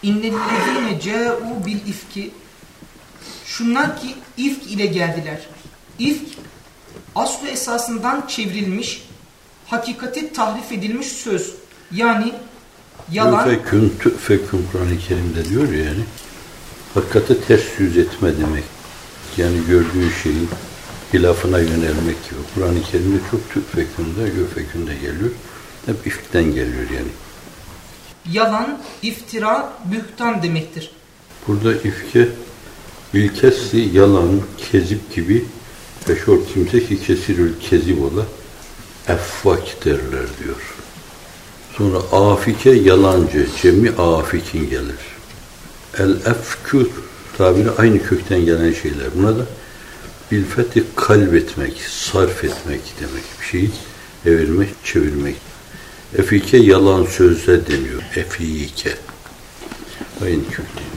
İnnellezîne câ'û bil ifki. Şunlar ki ifk ile geldiler. İfk, aslı esasından çevrilmiş, hakikati tahrif edilmiş söz. Yani yalan. Tüfekün Kur'an-ı Kerim'de diyor ya, yani hakikati ters yüz etme demek. Yani gördüğü şeyin hilafına yönelmek gibi. Kur'an-ı Kerim'de çok tüfekünde, göfekünde geliyor. Hep ifkten geliyor yani. Yalan, iftira, bühtan demektir. Burada ifke bilkesli yalan, kezip gibi feşor kimse ki kesirül kezib ola effak derler diyor. Sonra afike yalancı, cemi afikin gelir. El-efkür tabiri aynı kökten gelen şeyler. Buna da bilfeti kalbetmek, sarf etmek demek. Bir şeyi evirmek, çevirmek. Efike yalan sözle deniyor. Efike. Aynı kökten.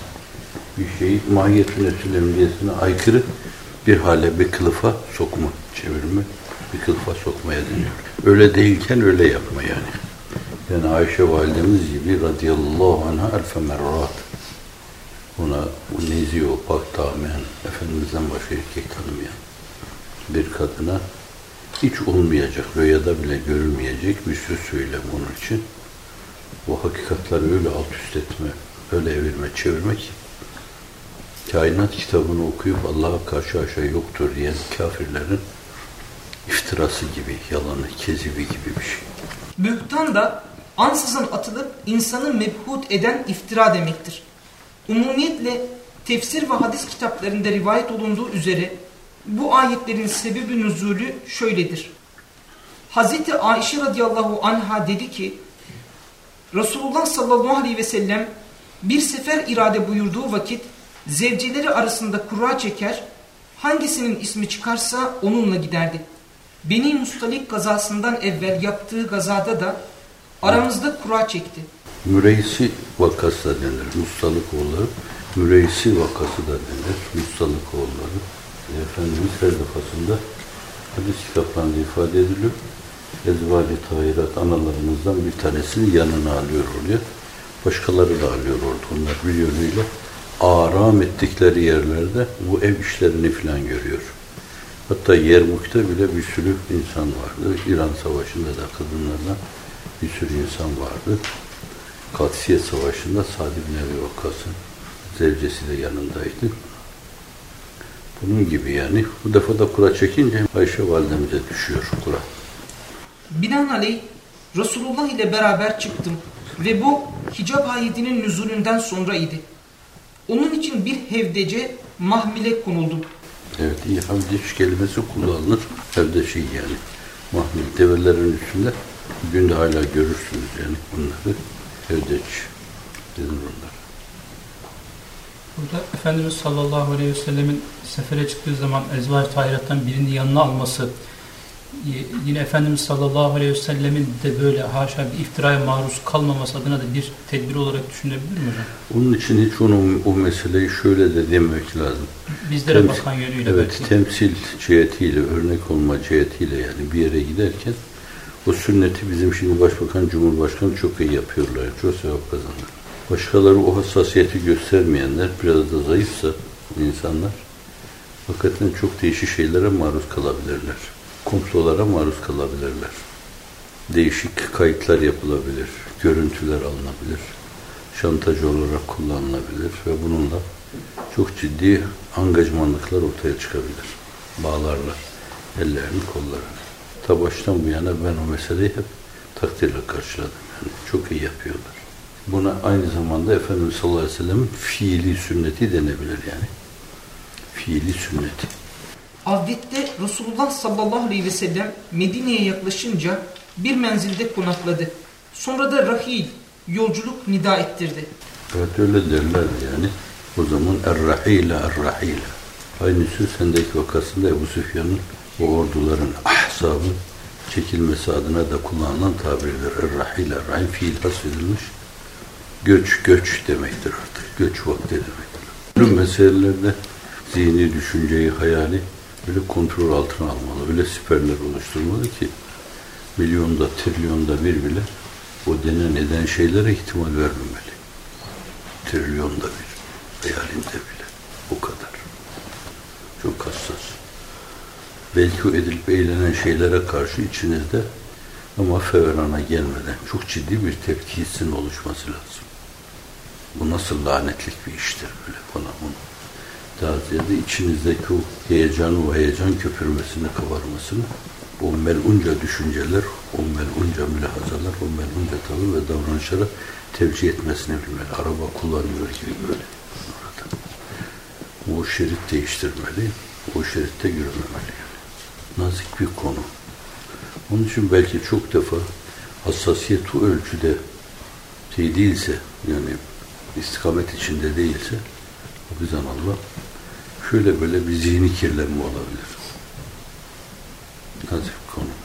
Bir şeyi mahiyet-ü nefs-i emniyetine aykırı bir hale, bir kılıfa sokma, çevirme, bir kılıfa sokmaya deniyor. Öyle değilken öyle yapma yani. Yani Ayşe validemiz gibi radıyallahu anha elfe merrat. Ona o nezi, o pak tamamen Efendimiz'den başka erkek tanımayan bir kadına hiç olmayacak, rüyada bile görülmeyecek bir söz söyle onun için. O hakikatları öyle alt üst etme, öyle evirme, çevirme ki kainat kitabını okuyup Allah'a karşı aşağı yoktur diyen kafirlerin iftirası gibi, yalanı, kezibi gibi bir şey. Bühtan da ansızın atılıp insanı mebhut eden iftira demektir. Umumiyetle tefsir ve hadis kitaplarında rivayet olunduğu üzere bu ayetlerin sebebi nüzulü şöyledir. Hazreti Ayşe radıyallahu anha dedi ki, Resulullah sallallahu aleyhi ve sellem bir sefer irade buyurduğu vakit zevceleri arasında kura çeker, hangisinin ismi çıkarsa onunla giderdi. Beni Mustalik gazasından evvel yaptığı gazada da aramızda kura çekti. Müreysi vakası da denir. Mustalık oğulları. Müreysi vakası da denir. Mustalık oğulları. Efendimiz her defasında hadis kitaplarında ifade ediliyor. Ezvali tahirat analarımızdan bir tanesini yanına alıyor oraya. Başkaları da alıyor orada. Onlar bir yönüyle aram ettikleri yerlerde bu ev işlerini falan görüyor. Hatta Yermuk'ta bile bir sürü insan vardı. İran Savaşı'nda da kadınlardan bir sürü insan vardı. Kadsiye Savaşı'nda Sa'd ibn Ebi Vakkas'ın zevcesi de yanındaydı. Bunun gibi yani. Bu defa da kura çekince Ayşe validemize düşüyor kura. Binaenaleyh Resulullah ile beraber çıktım ve bu hicab ayetinin nüzulünden sonra idi. Onun için bir hevdece mahmile konuldum. Evet, iyi havdeç kelimesi kullanılır. Hevdeşi yani. Mahmil develerin üstünde bugün de hala görürsünüz yani bunları. Hevdeç denir onlar. Burada Efendimiz sallallahu aleyhi ve sellemin sefere çıktığı zaman ezvar-ı tahirattan birini yanına alması, yine Efendimiz sallallahu aleyhi ve sellemin de böyle haşa bir iftiraya maruz kalmaması adına da bir tedbir olarak düşünebilir mi hocam? Onun için hiç o meseleyi şöyle de demek lazım. Bizlere bakan yönüyle. Evet, belki. temsil cihetiyle, örnek olma cihetiyle yani bir yere giderken o sünneti bizim şimdi Başbakan, Cumhurbaşkanı çok iyi yapıyorlar. Çok sevap kazanır. Başkaları o hassasiyeti göstermeyenler, biraz da zayıfsa insanlar hakikaten çok değişik şeylere maruz kalabilirler. Komplolara maruz kalabilirler. Değişik kayıtlar yapılabilir, görüntüler alınabilir, şantaj olarak kullanılabilir ve bununla çok ciddi angajmanlıklar ortaya çıkabilir. Bağlarlar ellerini, kollarını. Ta baştan bu yana ben o meseleyi hep takdirle karşıladım. Yani çok iyi yapıyorlar. Buna aynı zamanda Efendimiz sallallahu aleyhi ve sellem'in fiili sünneti denebilir yani. Fiili sünneti. Avdette Resulullah sallallahu aleyhi ve sellem Medine'ye yaklaşınca bir menzilde konakladı. Sonra da rahil, yolculuk nida ettirdi. Evet öyle derler yani. O zaman er-rahile, er-rahile. Aynı söz sendeki vakasında Ebu Süfyan'ın o orduların, ahzabın çekilmesi adına da kullanılan tabirdir. Er-rahile, er-rahil fiil hasfedilmiş. Göç demektir artık. Göç vakti demektir. Bu meselelerde zihni, düşünceyi, hayali öyle kontrol altına almalı, öyle siperler oluşturmalı ki milyonda, trilyonda bir bile o denen eden şeylere ihtimal vermemeli. trilyonda bir. Hayalinde bile. O kadar. Çok hassas. Belki o edilip eğlenen şeylere karşı içinizde ama fevrana gelmeden çok ciddi bir tepki hissinin oluşması lazım. Bu nasıl lanetlik bir iştir böyle falan bunu. Daha ziyade içinizdeki o heyecan köpürmesini, kabarmasını, o melunca düşünceler, o melunca mülahazalar, o melunca tavır ve davranışlara tevcih etmesini bilmeli. Araba kullanıyor gibi böyle. Orada. O şerit değiştirmeli, o şeritte yürümemeli. Yani. Nazik bir konu. Onun için belki çok defa hassasiyet o ölçüde değilse, yani istikamet içinde değilse, bizden Allah şöyle böyle bir zihni kirlenme olabilir. Nazik bir konu.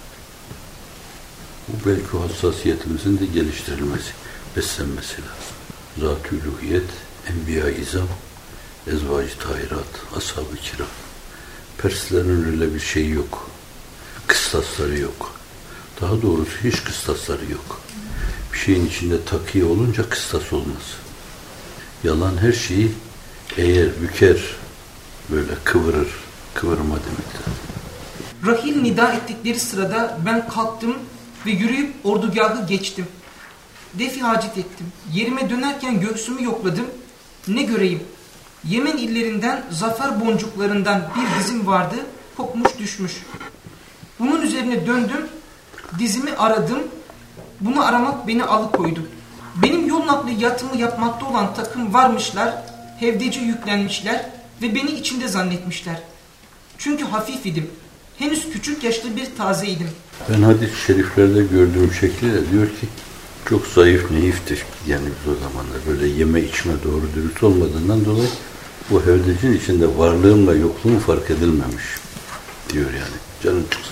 Bu belki o hassasiyetimizin de geliştirilmesi, beslenmesi lazım. Zat-ı uluhiyet, enbiya-i izam, ezvac-ı tahirat, ashab-ı kiram. Perslerin öyle bir şeyi yok. Kıstasları yok. Daha doğrusu hiç kıstasları yok. Bir şeyin içinde takiye olunca kıstas olmaz. Yalan her şeyi eğer büker, böyle kıvırır, kıvırma demektir. Rahil nida ettikleri sırada ben kalktım ve yürüyüp ordugahı geçtim. Defi hacet ettim. Yerime dönerken göğsümü yokladım. Ne göreyim? Yemen illerinden zafer boncuklarından bir dizim vardı, kopmuş düşmüş. Bunun üzerine döndüm, dizimi aradım. Bunu aramak beni alıkoydu. Benim yol nakli yatımı yapmakta olan takım varmışlar, hevdeci yüklenmişler ve beni içinde zannetmişler. Çünkü hafif idim. Henüz küçük yaşlı bir tazeydim. Ben hadis-i şeriflerde gördüğüm şekliyle diyor ki çok zayıf, naiftir. Yani biz o zamanlar böyle yeme içme doğru dürüst olmadığından dolayı bu hevdecin içinde varlığımla yokluğum fark edilmemiş diyor yani. Canım çıksın.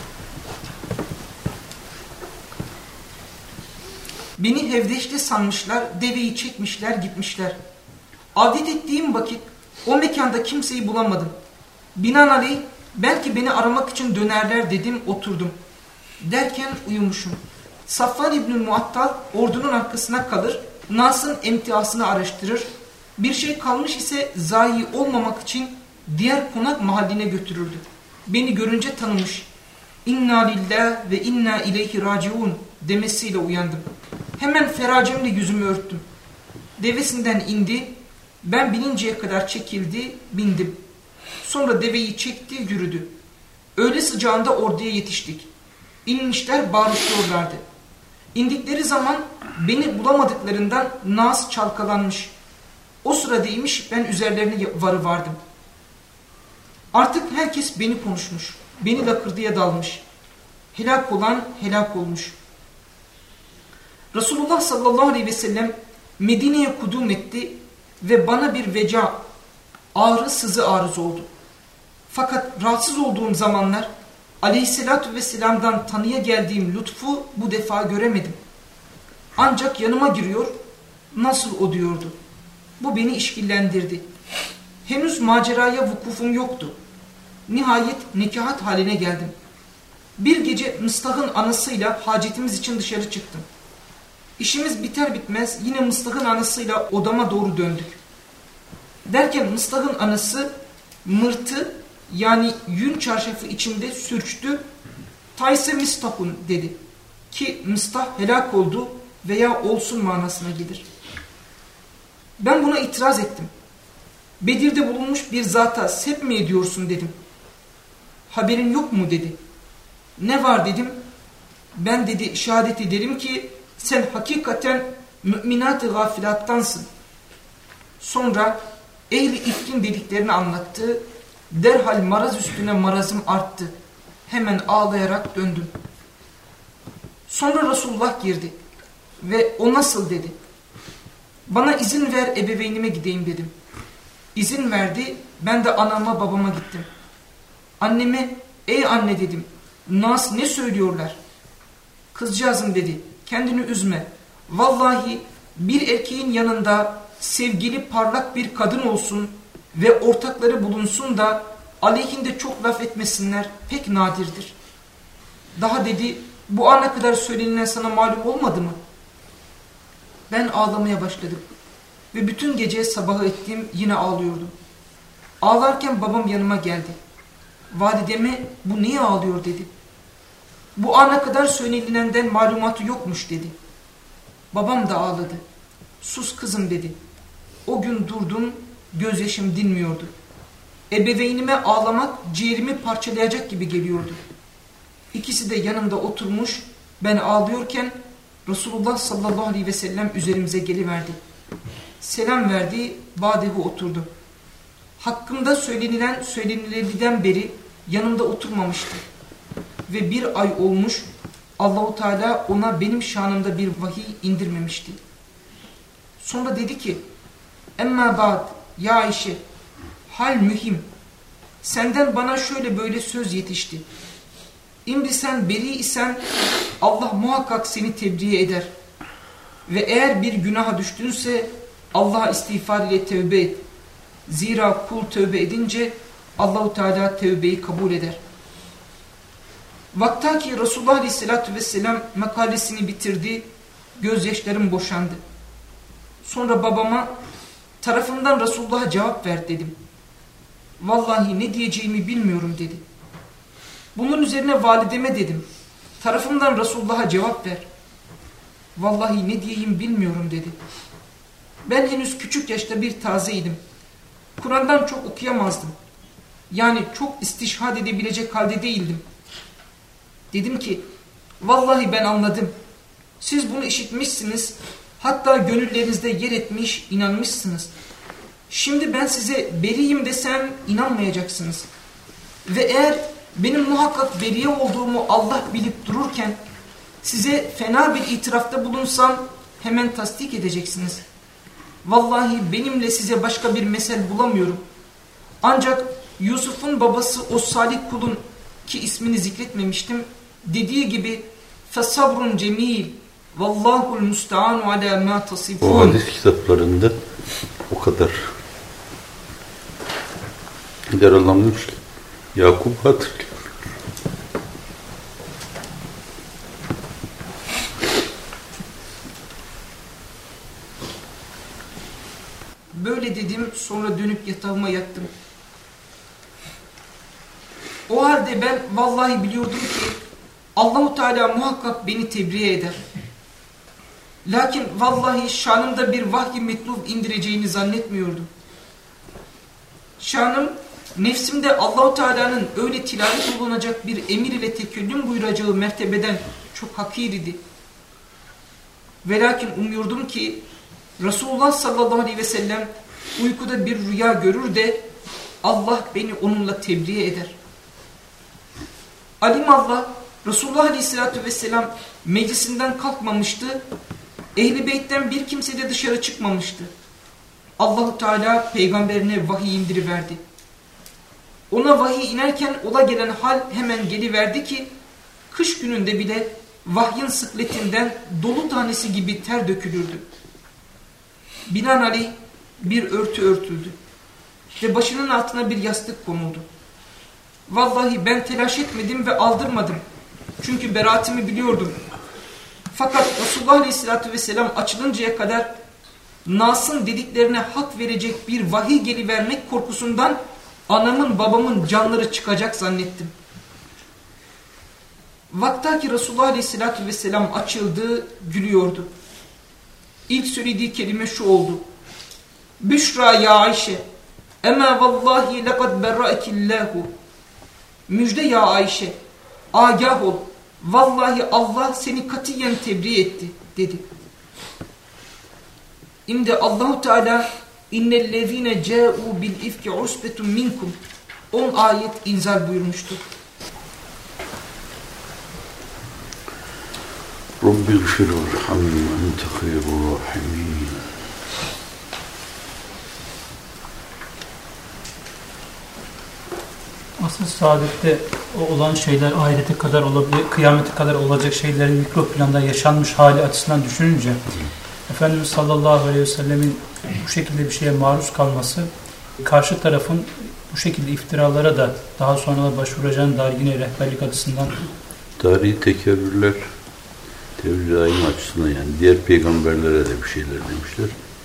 Beni hevdeşte sanmışlar, deveyi çekmişler, gitmişler. Avdet ettiğim vakit o mekanda kimseyi bulamadım. Binaenaleyh belki beni aramak için dönerler dedim, oturdum. Derken uyumuşum. Safvan İbn-i Muattal ordunun arkasına kalır, Nas'ın emtiasını araştırır. Bir şey kalmış ise zayi olmamak için diğer konak mahalline götürürdü. Beni görünce tanımış. İnna lillah ve inna ileyhi raciun demesiyle uyandım. Hemen feracemle yüzümü örttüm. Devesinden indi. Ben bininceye kadar çekildi, bindim. Sonra deveyi çekti, yürüdü. Öğle sıcağında orduya yetiştik. İnmişler bağırışıyorlardı. İndikleri zaman beni bulamadıklarından Nas çalkalanmış. O sıradaymış, ben üzerlerine varıvardım. Artık herkes beni konuşmuş. Beni lakırdıya dalmış. Helak olan helak olmuş. Resulullah sallallahu aleyhi ve sellem Medine'ye kudum etti ve bana bir veca, ağrı sızı arız oldu. Fakat rahatsız olduğum zamanlar aleyhissalatü vesselam'dan tanıya geldiğim lütfu bu defa göremedim. Ancak yanıma giriyor, nasıl o diyordu. Bu beni işkillendirdi. Henüz maceraya vukufum yoktu. Nihayet nikahat haline geldim. Bir gece Mıstah'ın anasıyla hacetimiz için dışarı çıktım. İşimiz biter bitmez yine Mıstah'ın anasıyla odama doğru döndük. Derken Mıstah'ın anası mırtı yani yün çarşafı içinde sürçtü. Tayse Mistahun dedi. Ki Mıstah helak oldu veya olsun manasına gelir. Ben buna itiraz ettim. Bedir'de bulunmuş bir zata sep mi ediyorsun dedim. Haberin yok mu dedi. Ne var dedim. Ben dedi şehadet ederim ki sen hakikaten müminat-ı gafilattansın. Sonra ehli ifkin dediklerini anlattı. Derhal maraz üstüne marazım arttı. Hemen ağlayarak döndüm. Sonra Resulullah girdi. Ve o nasıl dedi. Bana izin ver ebeveynime gideyim dedim. İzin verdi. Ben de anama babama gittim. Anneme ey anne dedim. Nas ne söylüyorlar? Kızcağızım dedi. Kendini üzme. Vallahi bir erkeğin yanında sevgili parlak bir kadın olsun ve ortakları bulunsun da aleyhinde çok laf etmesinler pek nadirdir. Daha dedi bu ana kadar söylenilen sana malum olmadı mı? Ben ağlamaya başladım. ve bütün gece sabahı ettim yine ağlıyordum. Ağlarken babam yanıma geldi. Valideme bu niye ağlıyor dedi. Bu ana kadar söylenilenden malumatı yokmuş dedi. Babam da ağladı. Sus kızım dedi. O gün durdum, gözyaşım dinmiyordu. Ebeveynime ağlamak ciğerimi parçalayacak gibi geliyordu. İkisi de yanımda oturmuş, ben ağlıyorken Resulullah sallallahu aleyhi ve sellem üzerimize geliverdi. Selam verdi, badehu oturdu. Hakkımda söylenilenden beri yanımda oturmamıştı. Ve bir ay olmuş, Allahu Teala ona benim şanımda bir vahiy indirmemişti. Sonra dedi ki, Emma ba'd, ya Ayşe, hal mühim, senden bana şöyle böyle söz yetişti. İmdi sen beri isen Allah muhakkak seni tebriğe eder. Ve eğer bir günaha düştünse Allah'a istiğfar ile tövbe et. Zira kul tövbe edince Allahu Teala tövbeyi kabul eder. Vaktaki Resulullah Aleyhisselatü Vesselam makalesini bitirdi, gözyaşlarım boşandı. Sonra babama tarafından Resulullah'a cevap ver dedim. Vallahi ne diyeceğimi bilmiyorum dedi. Bunun üzerine valideme dedim. Tarafından Resulullah'a cevap ver. Vallahi ne diyeyim bilmiyorum dedi. Ben henüz küçük yaşta bir tazeydim. Kur'an'dan çok okuyamazdım. Yani çok istişhad edebilecek halde değildim. Dedim ki, vallahi ben anladım. Siz bunu işitmişsiniz. Hatta gönüllerinizde yer etmiş, inanmışsınız. Şimdi ben size beriyim desem inanmayacaksınız. Ve eğer benim muhakkak beriye olduğumu Allah bilip dururken size fena bir itirafta bulunsam hemen tasdik edeceksiniz. Vallahi benimle size başka bir mesel bulamıyorum. Ancak Yusuf'un babası o salih kulun ki ismini zikretmemiştim dediği gibi fesabrun cemil vallahul musta'anu ala ma tasifun. O hadis kitaplarında o kadar yaralanmış ki Yakup hatırlıyor. Böyle dedim, sonra dönüp yatağıma yattım. O halde ben vallahi biliyordum ki Allahu Teala muhakkak beni tebriğe eder. Lakin vallahi şanımda bir vahiy metlub indireceğini zannetmiyordum. Şanım nefsimde Allahu Teala'nın öyle tilavet olunacak bir emir ile tekellüm buyuracağı mertebeden çok hakir idi. Ve lakin umuyordum ki Resulullah sallallahu aleyhi ve sellem uykuda bir rüya görür de Allah beni onunla tebriğe eder. Alimallah Resulullah aleyhissalatü vesselam meclisinden kalkmamıştı. Ehl-i Beyt'ten bir kimse de dışarı çıkmamıştı. Allahu Teala peygamberine vahiy indiriverdi. Ona vahiy inerken ola gelen hal hemen geliverdi ki kış gününde bile vahyin sıkletinden dolu tanesi gibi ter dökülürdü. Binaenaleyh bir örtü örtüldü ve başının altına bir yastık konuldu. Vallahi ben telaş etmedim ve aldırmadım. Çünkü beraatimi biliyordum. Fakat Resulullah Aleyhisselatü Vesselam açılıncaya kadar Nas'ın dediklerine hak verecek bir vahiy gelivermek korkusundan anamın babamın canları çıkacak zannettim. Vaktaki Resulullah Aleyhisselatü Vesselam açıldı, gülüyordu. İlk söylediği kelime şu oldu. Büşra ya Ayşe, ema vallahi lekad berraekillahu. Müjde ya Ayşe, agah ol. Vallahi Allah seni katiyen tebriğ etti dedi. İmde Allahu Teala innellezine ca'u bil ifki usbetun minkum 10 ayet inzal buyurmuştur. Rabbighfir verhamni ente hayrur rahimin. Asıl saadette olan şeyler ahirete kadar olabilir, kıyamete kadar olacak şeylerin mikro planda yaşanmış hali açısından düşününce Efendimiz sallallahu aleyhi ve sellemin bu şekilde bir şeye maruz kalması karşı tarafın bu şekilde iftiralara da daha sonra başvuracağına dair yine rehberlik açısından tarihi tekerrürler tevhid-i açısından yani diğer peygamberlere de bir şeyler demişler.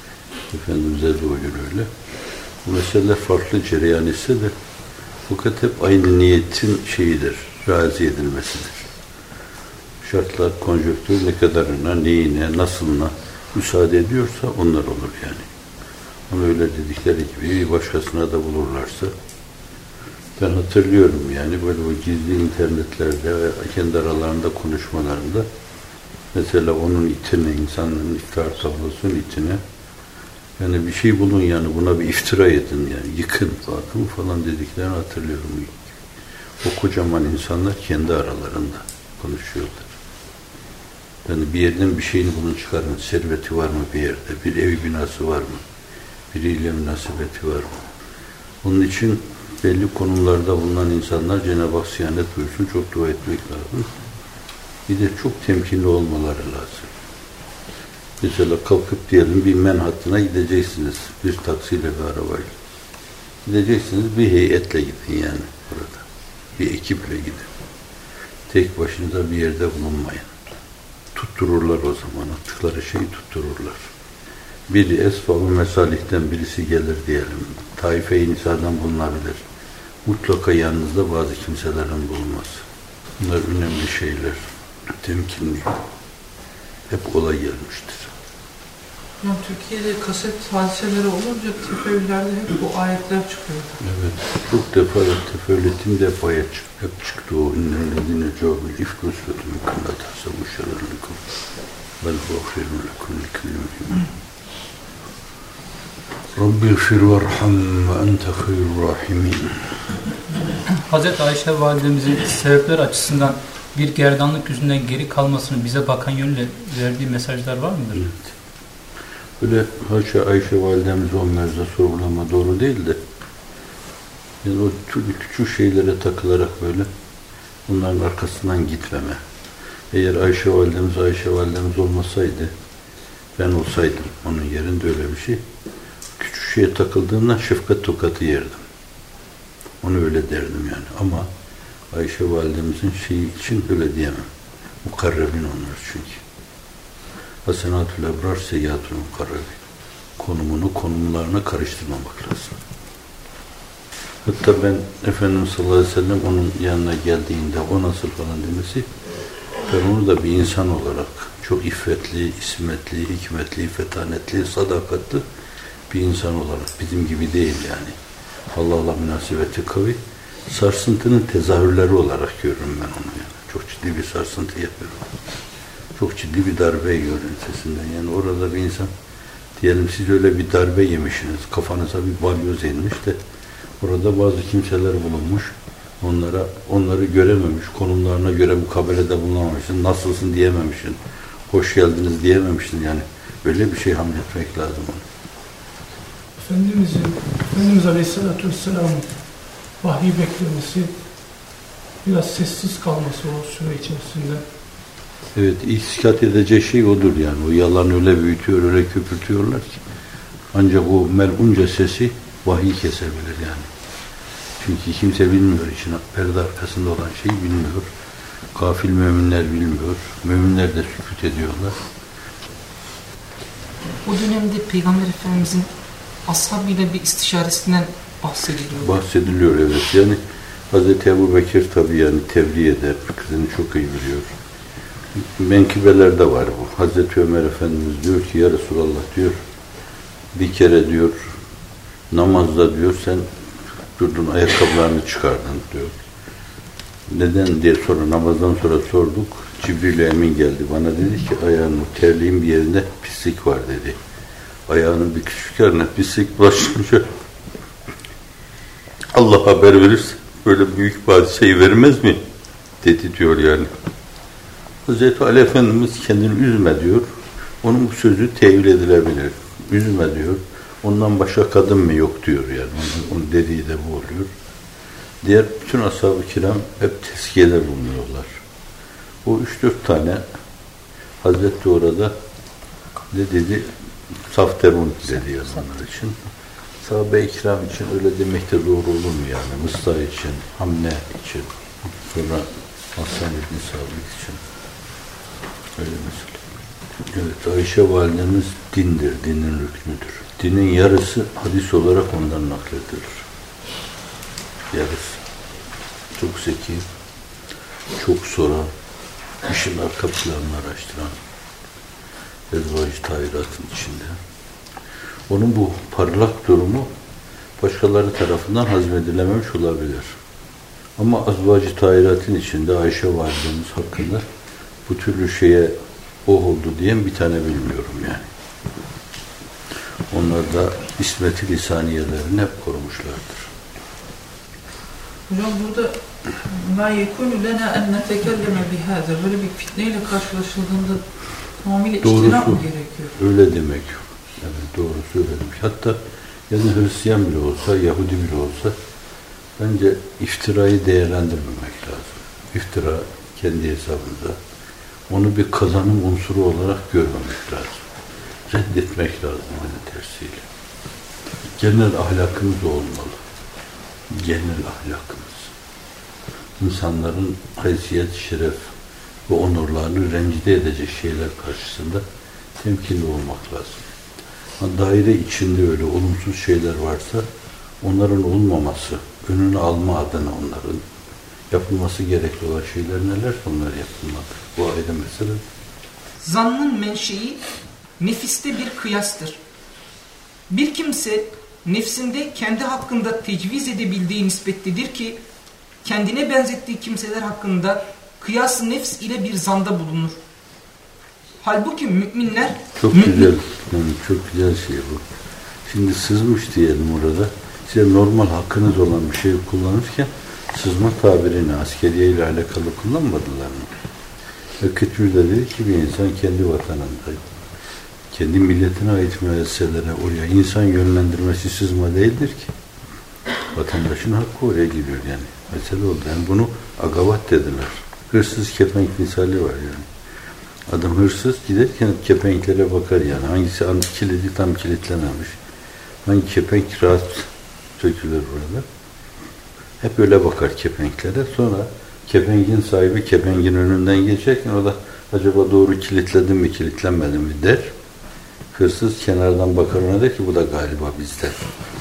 Efendimiz'e de uyuyor öyle. Bu meseleler farklı cereyan etse de fakat hep aynı niyetin şeyidir, razı edilmesidir. Şartlar, konjonktür ne kadarına, neyine, nasılına müsaade ediyorsa onlar olur yani. Ama öyle dedikleri gibi bir başkasına da bulurlarsa ben hatırlıyorum yani böyle o gizli internetlerde ve kendi aralarında konuşmalarında mesela onun itine, insanların iftihar tablosunun itine yani bir şey bulun yani buna bir iftira edin yani yıkın falan dediklerini hatırlıyorum. O kocaman insanlar kendi aralarında konuşuyorlar. Yani bir yerden bir şeyini bulun çıkarın. Serveti var mı bir yerde? Bir ev binası var mı? Biriyle münasebeti var mı? Onun için belli konumlarda bulunan insanlar Cenab-ı Hak siyanet buyursun. Çok dua etmek lazım. Bir de çok temkinli olmaları lazım. Mesela kalkıp diyelim bir men hattına gideceksiniz. Bir taksiyle bir arabayla. Gideceksiniz bir heyetle gidin yani burada. Bir ekiple gidin. Tek başınıza bir yerde bulunmayın. Tuttururlar o zaman. Attıkları şeyi tuttururlar. Biri esbab-ı mesalihten birisi gelir diyelim. Taife-i nisadan bulunabilir. Mutlaka yanınızda bazı kimselerin bulunması. Bunlar önemli şeyler. Temkinli. Hep olay gelmiştir. Yani Türkiye'de kaset hadiseleri olunca tefeülerde hep bu ayetler çıkıyor. Evet. Çok defa tefeületin de hep çıktı o. İnnellezine câbil ifk usvetü mükemmel tasavvu şerrelikum. Vel huafirun lekum likülüm. Rabbi gfir verham ve ente hayrur rahimin. Hazreti Ayşe validemizin sebepler açısından bir gerdanlık yüzünden geri kalmasını bize bakan yönüyle verdiği mesajlar var mıdır? Evet. Böyle Ayşe validemiz o mevzuda sorgulama doğru değil de yani o türlü küçük şeylere takılarak böyle bunların arkasından gitmeme. Eğer Ayşe validemiz olmasaydı ben olsaydım onun yerinde öyle bir şey küçük şeye takıldığımdan şefkat tokatı yerdim. Onu öyle derdim yani. Ama Ayşe validemizin şeyi için öyle diyemem. Mukarrebin onlar çünkü. Hasenatül ebrar seyyiatül mukarrebin. Konumlarına karıştırmamak lazım. Hatta ben Efendimiz sallallahu aleyhi ve sellem onun yanına geldiğinde o nasıl falan demesi ben onu da bir insan olarak çok iffetli, ismetli, hikmetli, fetanetli, sadakatli bir insan olarak bizim gibi değil yani. Allah'la münasebeti kavvi. Sarsıntının tezahürleri olarak görürüm ben onu yani. Çok ciddi bir sarsıntı yapıyorum. Çok ciddi bir darbe yiyor ensesinden. Yani orada bir insan diyelim siz öyle bir darbe yemişsiniz. Kafanıza bir balyoz inmiş de orada bazı kimseler bulunmuş. Onları görememiş. Konumlarına göre mukabelede bulunamamışsın. Nasılsın diyememişsin. Hoş geldiniz diyememişsin yani. Böyle bir şey hamletmek lazım ona. Efendimiz Aleyhisselatü Vesselam'ın vahiy beklemesi, biraz sessiz kalması o süre içerisinde. Evet, iskat edeceği şey odur yani. O yalan öyle büyütüyor, öyle köpürtüyorlar ki. Ancak o melunca sesi vahiy kesebilir yani. Çünkü kimse bilmiyor için perde arkasında olan şeyi bilmiyor. Gafil müminler bilmiyor. Müminler de sükût ediyorlar. O dönemde Peygamber Efendimizin ashabıyla bir istişaresinden bahsediliyor. Bahsediliyor evet. Yani Hz. Ebu Bekir tabi yani tebliğ eder. Kızını çok iyi biliyor. Menkibelerde var bu. Hz. Ömer Efendimiz diyor ki ya Resulallah diyor bir kere diyor namazda diyor sen durdun ayakkabılarını çıkardın diyor. Neden diye sonra namazdan sonra sorduk. Cibril Emin geldi bana dedi ki ayağının terliğin bir yerinde pislik var dedi. Ayağının bir küçük yerine pislik bulaşınca Allah haber verirse böyle büyük bir hadiseyi vermez mi? Dedi diyor yani. Hazreti Ali Efendimiz kendini üzme diyor. Onun bu sözü tevil edilebilir. Üzme diyor. Ondan başka kadın mı yok diyor yani. Onun dediği de bu oluyor. Diğer bütün ashab-ı kiram hep tezkiyede bulunuyorlar. O 3-4 tane Hazreti orada ne dedi? Safterun dedi yani onlar için. Sahabe-i kiram için öyle demek de doğru olur mu yani? Mısra için, Hamne için, sonra Hasan ibn Sabit için. Öyle mesela. Evet, Ayşe validemiz dindir, dinin rüknüdür. Dinin yarısı hadis olarak ondan nakledilir. Yarısı. Çok zeki, çok soran, işin arka planını araştıran, Ezvac-ı Tahirat'ın içinde. Onun bu parlak durumu başkaları tarafından hazmedilememiş olabilir. Ama Ezvac-ı Tahirat'ın içinde Ayşe validemiz hakkında bu türlü şeye oldu diyen bir tane bilmiyorum yani. Onlar da ismet-i lisaniyelerini hep korumuşlardır. Hocam burada مَا يَكُونُ لَنَا اَنْ نَتَكَلَّمَ بِهَذَا böyle bir fitneyle karşılaşıldığında tamamıyla içtinap mı gerekiyor? Öyle demek. Yani doğru söylemiş. Hatta yani Hristiyan bile olsa, Yahudi bile olsa bence iftirayı değerlendirmemek lazım. İftira kendi hesabında. Onu bir kazanım unsuru olarak görmemek lazım. Reddetmek lazım bunun tersiyle. Genel ahlakımız olmalı. Genel ahlakımız. İnsanların haysiyet, şeref ve onurlarını rencide edecek şeyler karşısında temkinli olmak lazım. Daire içinde öyle olumsuz şeyler varsa onların olmaması, önünü alma adına onların yapılması gerekli olan şeyler neler onlar yapılmalı. Bu ayrı mesele. Zannın menşei nefiste bir kıyastır. Bir kimse nefsinde kendi hakkında tecviz edebildiği nispettedir ki kendine benzettiği kimseler hakkında kıyas-ı nefs ile bir zanda bulunur. Halbuki müminler güzel, yani çok güzel şey bu. Şimdi sızmış diyelim orada. Size normal hakkınız olan bir şey kullanırken sızma tabirini askeriye ile alakalı kullanmadılar mı? Kütür de dedi ki bir insan kendi vatanında, kendi milletine ait müesseselere oraya insan yönlendirmesi sızma değildir ki. Vatandaşın hakkı oraya giriyor yani. Mesele oldu. Yani bunu agavat dediler. Hırsız kepenk misali var yani. Adam hırsız giderken kepenklere bakar yani. Hangisi kilidi tam kilitlememiş. Hangi kepenk rahat sökülür burada. Hep öyle bakar kepenklere. Sonra kepengin sahibi kepengin önünden geçerken o da acaba doğru kilitledim mi kilitlenmedim mi der. Hırsız kenardan bakar ona der ki bu da galiba bizden.